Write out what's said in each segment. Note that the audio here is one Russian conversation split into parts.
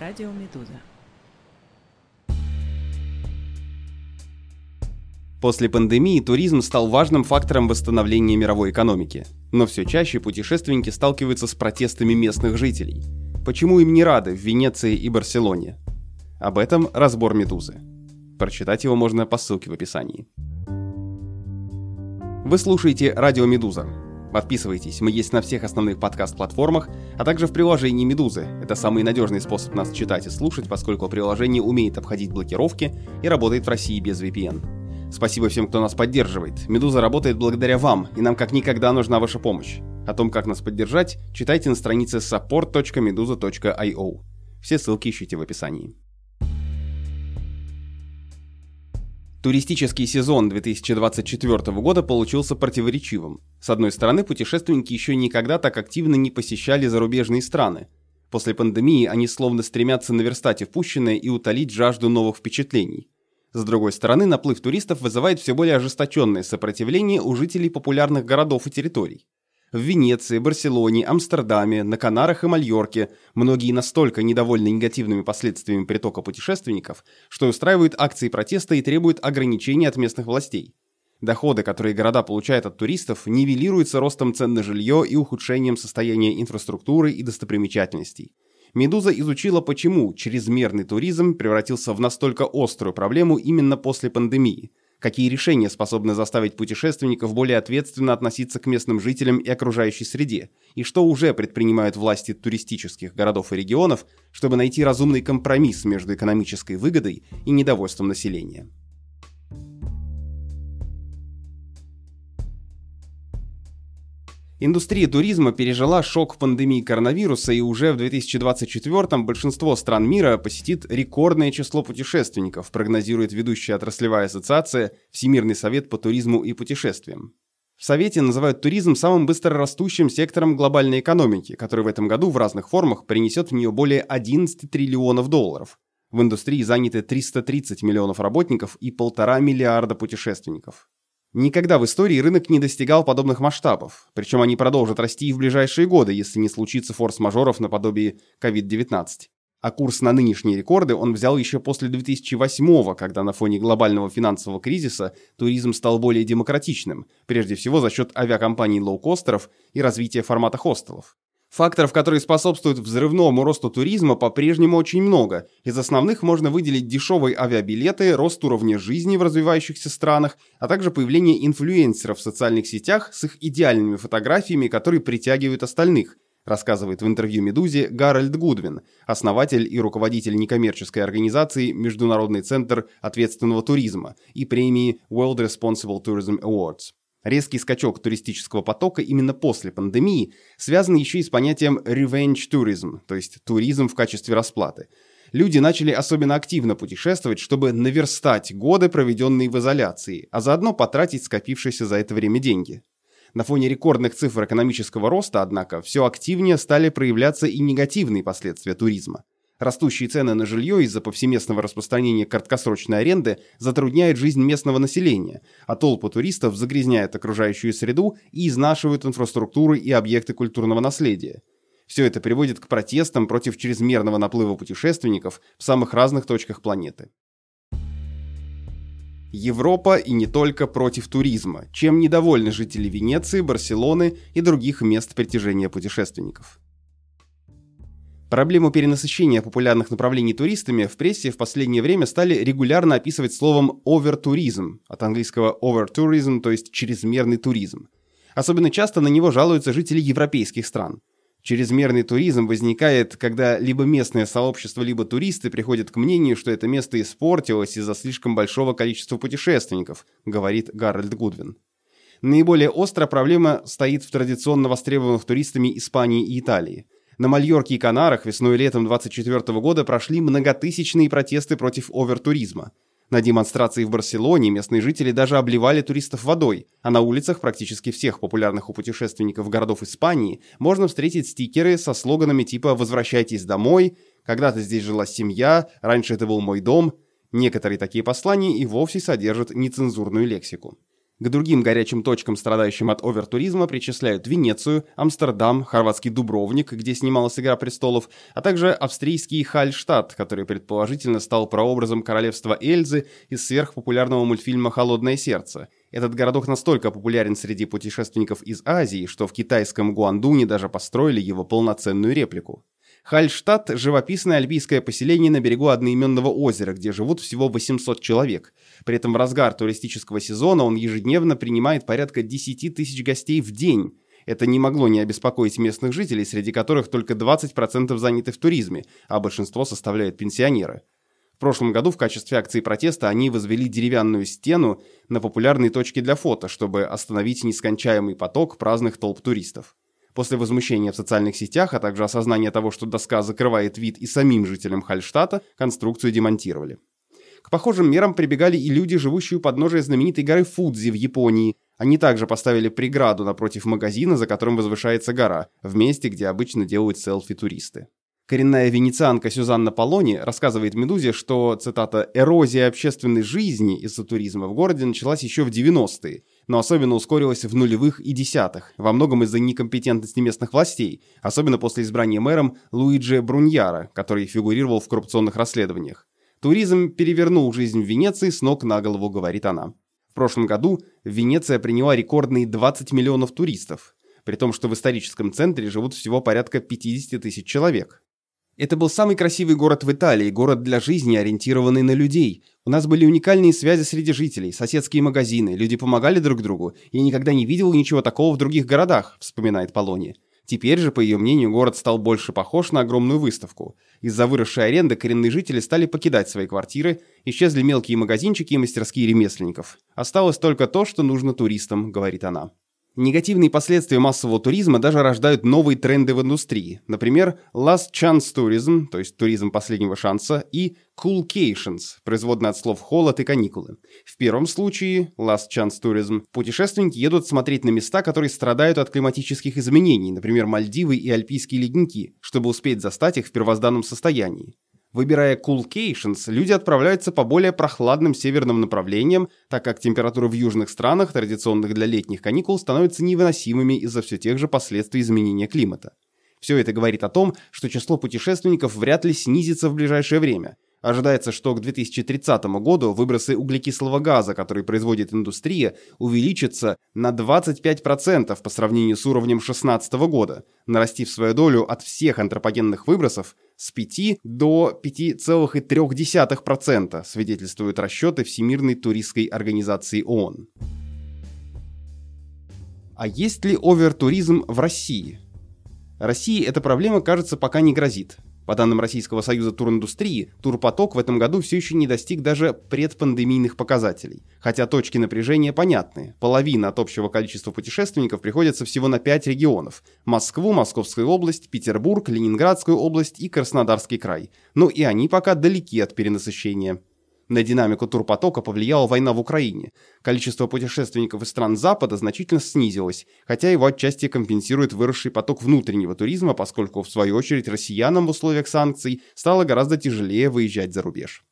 Радио Медуза. После пандемии туризм стал важным фактором восстановления мировой экономики. Но все чаще путешественники сталкиваются с протестами местных жителей. Почему им не рады в Венеции и Барселоне? Об этом разбор «Медузы». Прочитать его можно по ссылке в описании. Вы слушаете «Радио Медуза». Подписывайтесь, мы есть на всех основных подкаст-платформах, а также в приложении «Медузы». Это самый надежный способ нас читать и слушать, поскольку приложение умеет обходить блокировки и работает в России без VPN. Спасибо всем, кто нас поддерживает. «Медуза» работает благодаря вам, и нам как никогда нужна ваша помощь. О том, как нас поддержать, читайте на странице support.meduza.io. Все ссылки ищите в описании. Туристический сезон 2024 года получился противоречивым. С одной стороны, путешественники еще никогда так активно не посещали зарубежные страны. После пандемии они словно стремятся наверстать упущенное и утолить жажду новых впечатлений. С другой стороны, наплыв туристов вызывает все более ожесточенное сопротивление у жителей популярных городов и территорий. В Венеции, Барселоне, Амстердаме, на Канарах и Мальорке многие настолько недовольны негативными последствиями притока путешественников, что устраивают акции протеста и требуют ограничений от местных властей. Доходы, которые города получают от туристов, нивелируются ростом цен на жилье и ухудшением состояния инфраструктуры и достопримечательностей. «Медуза» изучила, почему чрезмерный туризм превратился в настолько острую проблему именно после пандемии, какие решения способны заставить путешественников более ответственно относиться к местным жителям и окружающей среде, и что уже предпринимают власти туристических городов и регионов, чтобы найти разумный компромисс между экономической выгодой и недовольством населения. Индустрия туризма пережила шок пандемии коронавируса, и уже в 2024-м большинство стран мира посетит рекордное число путешественников, прогнозирует ведущая отраслевая ассоциация Всемирный совет по туризму и путешествиям. В Совете называют туризм самым быстрорастущим сектором глобальной экономики, который в этом году в разных формах принесет в нее более 11 триллионов долларов. В индустрии заняты 330 миллионов работников и 1,5 миллиарда путешественников. Никогда в истории рынок не достигал подобных масштабов, причем они продолжат расти и в ближайшие годы, если не случится форс-мажоров наподобие COVID-19. А курс на нынешние рекорды он взял еще после 2008-го, когда на фоне глобального финансового кризиса туризм стал более демократичным, прежде всего за счет авиакомпаний-лоукостеров и развития формата хостелов. Факторов, которые способствуют взрывному росту туризма, по-прежнему очень много. Из основных можно выделить дешевые авиабилеты, рост уровня жизни в развивающихся странах, а также появление инфлюенсеров в социальных сетях с их идеальными фотографиями, которые притягивают остальных, рассказывает в интервью «Медузе» Гарольд Гудвин, основатель и руководитель некоммерческой организации Международный центр ответственного туризма и премии World Responsible Tourism Awards. Резкий скачок туристического потока именно после пандемии связан еще и с понятием revenge tourism, то есть туризм в качестве расплаты. Люди начали особенно активно путешествовать, чтобы наверстать годы, проведенные в изоляции, а заодно потратить скопившиеся за это время деньги. На фоне рекордных цифр экономического роста, однако, все активнее стали проявляться и негативные последствия туризма. Растущие цены на жилье из-за повсеместного распространения краткосрочной аренды затрудняют жизнь местного населения, а толпы туристов загрязняют окружающую среду и изнашивают инфраструктуру и объекты культурного наследия. Все это приводит к протестам против чрезмерного наплыва путешественников в самых разных точках планеты. Европа и не только против туризма, чем недовольны жители Венеции, Барселоны и других мест притяжения путешественников. Проблему перенасыщения популярных направлений туристами в прессе в последнее время стали регулярно описывать словом «овертуризм», от английского «overtourism», то есть чрезмерный туризм. Особенно часто на него жалуются жители европейских стран. Чрезмерный туризм возникает, когда либо местное сообщество, либо туристы приходят к мнению, что это место испортилось из-за слишком большого количества путешественников, говорит Гарольд Гудвин. Наиболее остро проблема стоит в традиционно востребованных туристами Испании и Италии. На Мальорке и Канарах весной и летом 2024 года прошли многотысячные протесты против овертуризма. На демонстрации в Барселоне местные жители даже обливали туристов водой, а на улицах практически всех популярных у путешественников городов Испании можно встретить стикеры со слоганами типа «Возвращайтесь домой», «Когда-то здесь жила семья», «Раньше это был мой дом». Некоторые такие послания и вовсе содержат нецензурную лексику. К другим горячим точкам, страдающим от овертуризма, причисляют Венецию, Амстердам, хорватский Дубровник, где снималась «Игра престолов», а также австрийский Хальштадт, который предположительно стал прообразом королевства Эльзы из сверхпопулярного мультфильма «Холодное сердце». Этот городок настолько популярен среди путешественников из Азии, что в китайском Гуандуне даже построили его полноценную реплику. Хальштадт – живописное альпийское поселение на берегу одноименного озера, где живут всего 800 человек. При этом в разгар туристического сезона он ежедневно принимает порядка 10 тысяч гостей в день. Это не могло не обеспокоить местных жителей, среди которых только 20% заняты в туризме, а большинство составляют пенсионеры. В прошлом году в качестве акции протеста они возвели деревянную стену на популярной точке для фото, чтобы остановить нескончаемый поток праздных толп туристов. После возмущения в социальных сетях, а также осознания того, что доска закрывает вид и самим жителям Хальштадта, конструкцию демонтировали. К похожим мерам прибегали и люди, живущие у подножия знаменитой горы Фудзи в Японии. Они также поставили преграду напротив магазина, за которым возвышается гора, в месте, где обычно делают селфи туристы. Коренная венецианка Сюзанна Полони рассказывает «Медузе», что, цитата, «эрозия общественной жизни из-за туризма в городе началась еще в 90-е, но особенно ускорилась в нулевых и десятых, во многом из-за некомпетентности местных властей, особенно после избрания мэром Луиджи Бруньяра, который фигурировал в коррупционных расследованиях. Туризм перевернул жизнь в Венеции с ног на голову, говорит она. В прошлом году Венеция приняла рекордные 20 миллионов туристов, при том, что в историческом центре живут всего порядка 50 тысяч человек. Это был самый красивый город в Италии, город для жизни, ориентированный на людей. У нас были уникальные связи среди жителей, соседские магазины, люди помогали друг другу. Я никогда не видел ничего такого в других городах, вспоминает Полони. Теперь же, по ее мнению, город стал больше похож на огромную выставку. Из-за выросшей аренды коренные жители стали покидать свои квартиры, исчезли мелкие магазинчики и мастерские ремесленников. Осталось только то, что нужно туристам, говорит она. Негативные последствия массового туризма даже рождают новые тренды в индустрии. Например, last chance tourism, то есть туризм последнего шанса, и coolcations, производные от слов «холод» и «каникулы». В первом случае, last chance tourism, путешественники едут смотреть на места, которые страдают от климатических изменений, например, Мальдивы и альпийские ледники, чтобы успеть застать их в первозданном состоянии. Выбирая coolcations, люди отправляются по более прохладным северным направлениям, так как температуры в южных странах, традиционных для летних каникул, становятся невыносимыми из-за все тех же последствий изменения климата. Все это говорит о том, что число путешественников вряд ли снизится в ближайшее время. Ожидается, что к 2030 году выбросы углекислого газа, который производит индустрия, увеличатся на 25% по сравнению с уровнем 2016 года, нарастив свою долю от всех антропогенных выбросов с 5 до 5,3%, свидетельствуют расчеты Всемирной туристской организации ООН. А есть ли овертуризм в России? России эта проблема, кажется, пока не грозит. По данным Российского союза туриндустрии, турпоток в этом году все еще не достиг даже предпандемийных показателей. Хотя точки напряжения понятны. Половина от общего количества путешественников приходится всего на 5 регионов. Москву, Московскую область, Петербург, Ленинградскую область и Краснодарский край. Но и они пока далеки от перенасыщения. На динамику турпотока повлияла война в Украине. Количество путешественников из стран Запада значительно снизилось, хотя его отчасти компенсирует выросший поток внутреннего туризма, поскольку, в свою очередь, россиянам в условиях санкций стало гораздо тяжелее выезжать за рубеж.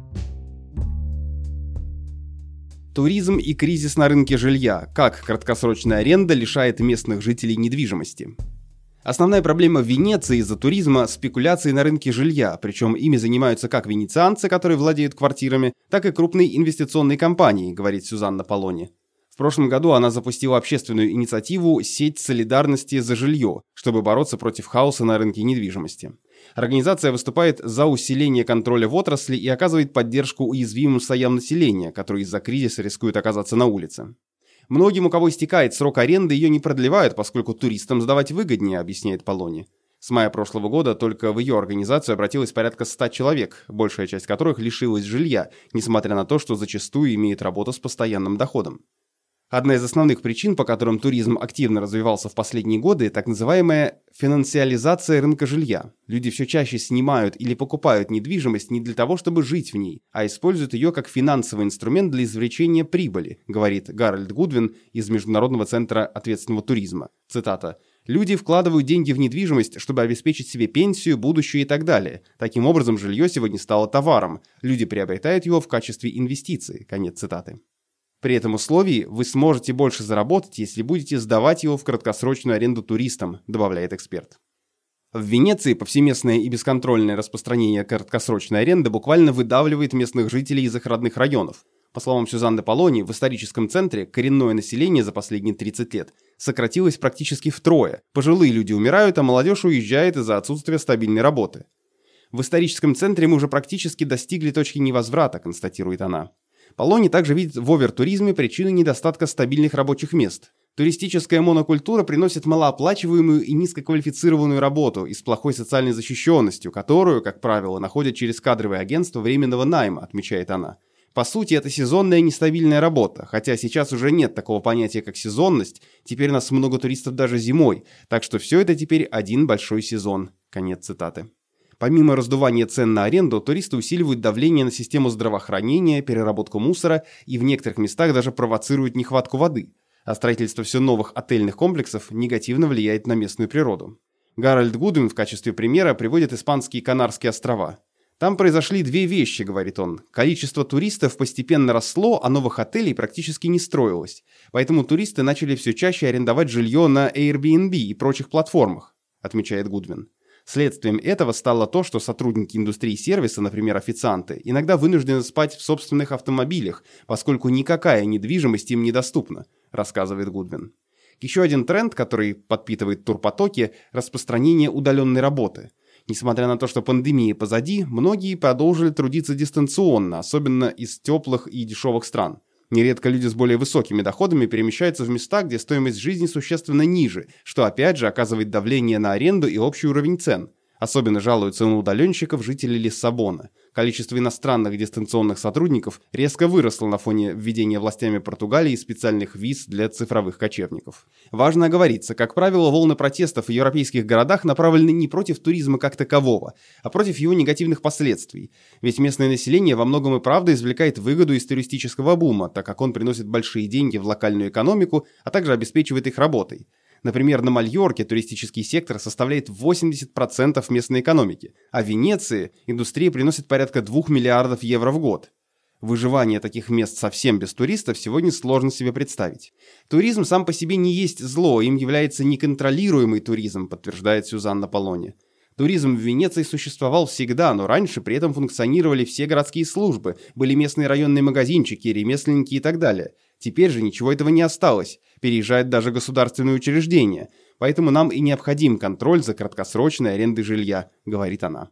Туризм и кризис на рынке жилья. Как краткосрочная аренда лишает местных жителей недвижимости. Основная проблема в Венеции из-за туризма – спекуляции на рынке жилья, причем ими занимаются как венецианцы, которые владеют квартирами, так и крупные инвестиционные компании, говорит Сюзанна Полони. В прошлом году она запустила общественную инициативу «Сеть солидарности за жилье», чтобы бороться против хаоса на рынке недвижимости. Организация выступает за усиление контроля в отрасли и оказывает поддержку уязвимым слоям населения, которые из-за кризиса рискуют оказаться на улице. Многим, у кого истекает срок аренды, ее не продлевают, поскольку туристам сдавать выгоднее, объясняет Полони. С мая прошлого года только в ее организацию обратилось порядка 100 человек, большая часть которых лишилась жилья, несмотря на то, что зачастую имеет работу с постоянным доходом. Одна из основных причин, по которым туризм активно развивался в последние годы, так называемая финансиализация рынка жилья. Люди все чаще снимают или покупают недвижимость не для того, чтобы жить в ней, а используют ее как финансовый инструмент для извлечения прибыли, говорит Гарольд Гудвин из Международного центра ответственного туризма. Цитата. «Люди вкладывают деньги в недвижимость, чтобы обеспечить себе пенсию, будущее и так далее. Таким образом, жилье сегодня стало товаром. Люди приобретают его в качестве инвестиции». Конец цитаты. При этом условии вы сможете больше заработать, если будете сдавать его в краткосрочную аренду туристам, добавляет эксперт. В Венеции повсеместное и бесконтрольное распространение краткосрочной аренды буквально выдавливает местных жителей из их родных районов. По словам Сюзанны Полони, в историческом центре коренное население за последние 30 лет сократилось практически втрое. Пожилые люди умирают, а молодежь уезжает из-за отсутствия стабильной работы. В историческом центре мы уже практически достигли точки невозврата, констатирует она. Полони также видит в овертуризме причину недостатка стабильных рабочих мест. Туристическая монокультура приносит малооплачиваемую и низкоквалифицированную работу и с плохой социальной защищенностью, которую, как правило, находят через кадровые агентства временного найма, отмечает она. По сути, это сезонная нестабильная работа, хотя сейчас уже нет такого понятия, как сезонность, теперь у нас много туристов даже зимой, так что все это теперь один большой сезон. Конец цитаты. Помимо раздувания цен на аренду, туристы усиливают давление на систему здравоохранения, переработку мусора и в некоторых местах даже провоцируют нехватку воды. А строительство все новых отельных комплексов негативно влияет на местную природу. Гарольд Гудвин в качестве примера приводит испанские Канарские острова. Там произошли две вещи, говорит он. Количество туристов постепенно росло, а новых отелей практически не строилось. Поэтому туристы начали все чаще арендовать жилье на Airbnb и прочих платформах, отмечает Гудвин. Следствием этого стало то, что сотрудники индустрии сервиса, например, официанты, иногда вынуждены спать в собственных автомобилях, поскольку никакая недвижимость им недоступна, рассказывает Гудвин. Еще один тренд, который подпитывает турпотоки – распространение удаленной работы. Несмотря на то, что пандемия позади, многие продолжили трудиться дистанционно, особенно из теплых и дешевых стран. Нередко люди с более высокими доходами перемещаются в места, где стоимость жизни существенно ниже, что опять же оказывает давление на аренду и общий уровень цен. Особенно жалуются на удаленщиков жители Лиссабона. Количество иностранных дистанционных сотрудников резко выросло на фоне введения властями Португалии специальных виз для цифровых кочевников. Важно оговориться, как правило, волны протестов в европейских городах направлены не против туризма как такового, а против его негативных последствий. Ведь местное население во многом и правда извлекает выгоду из туристического бума, так как он приносит большие деньги в локальную экономику, а также обеспечивает их работой. Например, на Мальорке туристический сектор составляет 80% местной экономики, а в Венеции индустрия приносит порядка 2 миллиардов евро в год. Выживание таких мест совсем без туристов сегодня сложно себе представить. Туризм сам по себе не есть зло, им является неконтролируемый туризм, подтверждает Сюзанна Полони. Туризм в Венеции существовал всегда, но раньше при этом функционировали все городские службы, были местные районные магазинчики, ремесленники и так далее. Теперь же ничего этого не осталось, переезжают даже государственные учреждения, поэтому нам и необходим контроль за краткосрочной арендой жилья, говорит она.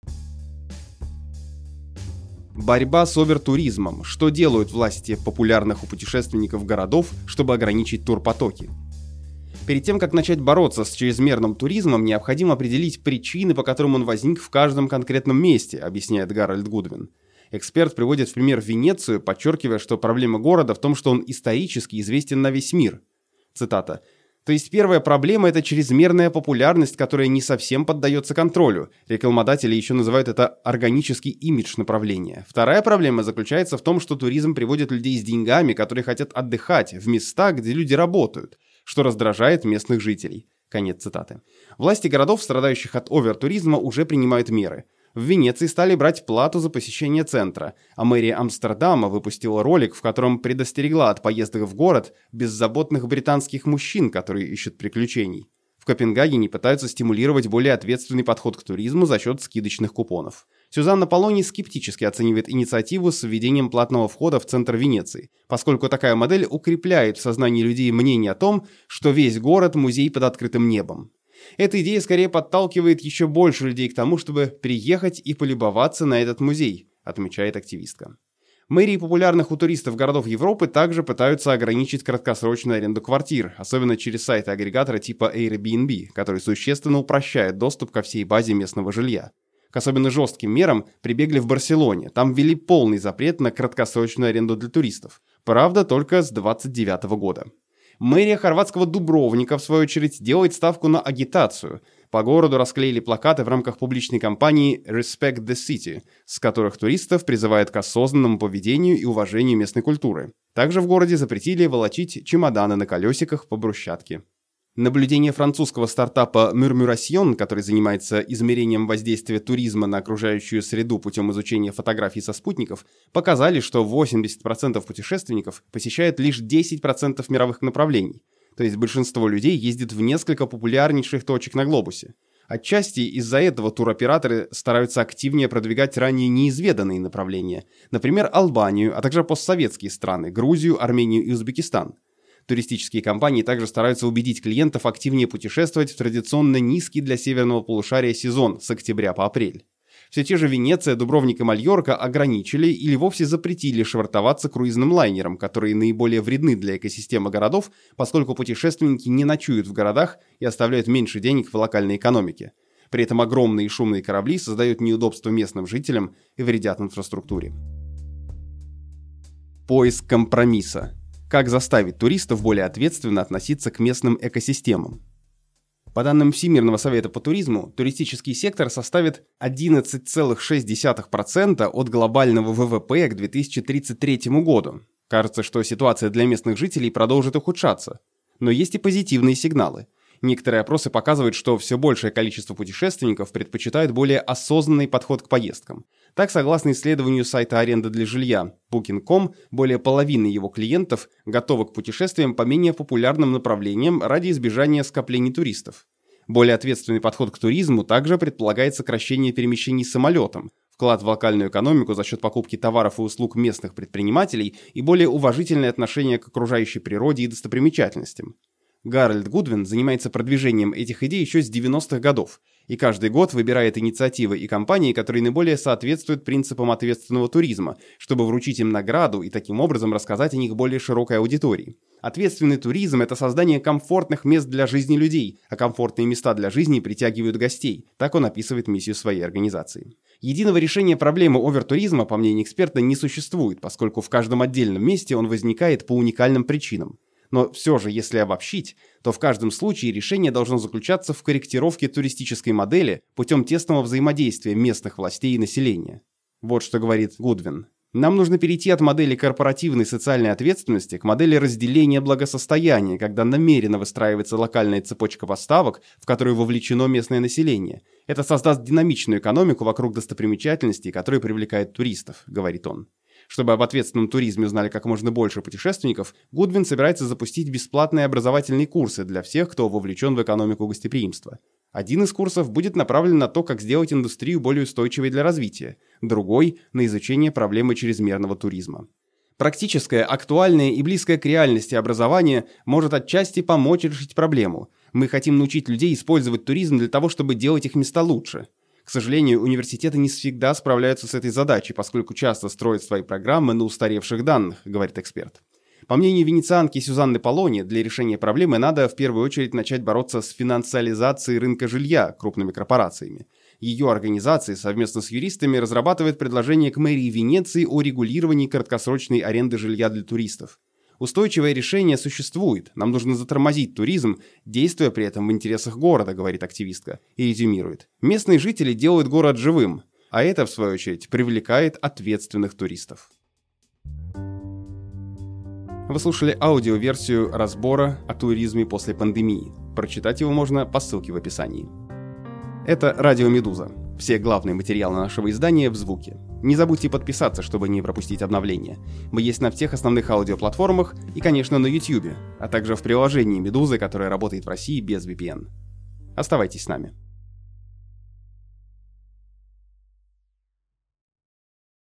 Борьба с овертуризмом. Что делают власти популярных у путешественников городов, чтобы ограничить турпотоки? Перед тем, как начать бороться с чрезмерным туризмом, необходимо определить причины, по которым он возник в каждом конкретном месте, объясняет Гарольд Гудвин. Эксперт приводит в пример Венецию, подчеркивая, что проблема города в том, что он исторически известен на весь мир. Цитата. То есть первая проблема – это чрезмерная популярность, которая не совсем поддается контролю. Рекламодатели еще называют это органический имидж направления. Вторая проблема заключается в том, что туризм приводит людей с деньгами, которые хотят отдыхать, в места, где люди работают, что раздражает местных жителей. Конец цитаты. Власти городов, страдающих от овертуризма, уже принимают меры. В Венеции стали брать плату за посещение центра, а мэрия Амстердама выпустила ролик, в котором предостерегла от поездок в город беззаботных британских мужчин, которые ищут приключений. В Копенгагене пытаются стимулировать более ответственный подход к туризму за счет скидочных купонов. Сюзанна Полони скептически оценивает инициативу с введением платного входа в центр Венеции, поскольку такая модель укрепляет в сознании людей мнение о том, что весь город – музей под открытым небом. Эта идея скорее подталкивает еще больше людей к тому, чтобы приехать и полюбоваться на этот музей, отмечает активистка. Мэрии популярных у туристов городов Европы также пытаются ограничить краткосрочную аренду квартир, особенно через сайты-агрегаторы типа Airbnb, которые существенно упрощают доступ ко всей базе местного жилья. К особенно жестким мерам прибегли в Барселоне, там ввели полный запрет на краткосрочную аренду для туристов, правда только с 2029 года. Мэрия хорватского Дубровника, в свою очередь, делает ставку на агитацию. По городу расклеили плакаты в рамках публичной кампании «Respect the City», с которых туристов призывают к осознанному поведению и уважению местной культуры. Также в городе запретили волочить чемоданы на колесиках по брусчатке. Наблюдения французского стартапа Murmuration, который занимается измерением воздействия туризма на окружающую среду путем изучения фотографий со спутников, показали, что 80% путешественников посещают лишь 10% мировых направлений. То есть большинство людей ездит в несколько популярнейших точек на глобусе. Отчасти из-за этого туроператоры стараются активнее продвигать ранее неизведанные направления, например, Албанию, а также постсоветские страны – Грузию, Армению и Узбекистан. Туристические компании также стараются убедить клиентов активнее путешествовать в традиционно низкий для северного полушария сезон с октября по апрель. Все те же Венеция, Дубровник и Мальорка ограничили или вовсе запретили швартоваться круизным лайнерам, которые наиболее вредны для экосистемы городов, поскольку путешественники не ночуют в городах и оставляют меньше денег в локальной экономике. При этом огромные и шумные корабли создают неудобства местным жителям и вредят инфраструктуре. Поиск компромисса. Как заставить туристов более ответственно относиться к местным экосистемам? По данным Всемирного совета по туризму, туристический сектор составит 11,6% от глобального ВВП к 2033 году. Кажется, что ситуация для местных жителей продолжит ухудшаться. Но есть и позитивные сигналы. Некоторые опросы показывают, что все большее количество путешественников предпочитают более осознанный подход к поездкам. Так, согласно исследованию сайта аренды для жилья Booking.com, более половины его клиентов готовы к путешествиям по менее популярным направлениям ради избежания скоплений туристов. Более ответственный подход к туризму также предполагает сокращение перемещений самолетом, вклад в локальную экономику за счет покупки товаров и услуг местных предпринимателей и более уважительное отношение к окружающей природе и достопримечательностям. Гарольд Гудвин занимается продвижением этих идей еще с 90-х годов и каждый год выбирает инициативы и компании, которые наиболее соответствуют принципам ответственного туризма, чтобы вручить им награду и таким образом рассказать о них более широкой аудитории. Ответственный туризм – это создание комфортных мест для жизни людей, а комфортные места для жизни притягивают гостей. Так он описывает миссию своей организации. Единого решения проблемы овертуризма, по мнению эксперта, не существует, поскольку в каждом отдельном месте он возникает по уникальным причинам. Но все же, если обобщить, то в каждом случае решение должно заключаться в корректировке туристической модели путем тесного взаимодействия местных властей и населения. Вот что говорит Гудвин. Нам нужно перейти от модели корпоративной социальной ответственности к модели разделения благосостояния, когда намеренно выстраивается локальная цепочка поставок, в которую вовлечено местное население. Это создаст динамичную экономику вокруг достопримечательностей, которые привлекают туристов, говорит он. Чтобы об ответственном туризме узнали как можно больше путешественников, Гудвин собирается запустить бесплатные образовательные курсы для всех, кто вовлечен в экономику гостеприимства. Один из курсов будет направлен на то, как сделать индустрию более устойчивой для развития, другой – на изучение проблемы чрезмерного туризма. Практическое, актуальное и близкое к реальности образование может отчасти помочь решить проблему. Мы хотим научить людей использовать туризм для того, чтобы делать их места лучше. К сожалению, университеты не всегда справляются с этой задачей, поскольку часто строят свои программы на устаревших данных, говорит эксперт. По мнению венецианки Сюзанны Полони, для решения проблемы надо в первую очередь начать бороться с финансиализацией рынка жилья крупными корпорациями. Ее организация совместно с юристами разрабатывает предложение к мэрии Венеции о регулировании краткосрочной аренды жилья для туристов. Устойчивое решение существует, нам нужно затормозить туризм, действуя при этом в интересах города, говорит активистка, и резюмирует. Местные жители делают город живым, а это, в свою очередь, привлекает ответственных туристов. Вы слушали аудиоверсию разбора о туризме после пандемии. Прочитать его можно по ссылке в описании. Это Радио Медуза. Все главные материалы нашего издания в звуке. Не забудьте подписаться, чтобы не пропустить обновления. Мы есть на всех основных аудиоплатформах и, конечно, на YouTube, а также в приложении Медузы, которое работает в России без VPN. Оставайтесь с нами.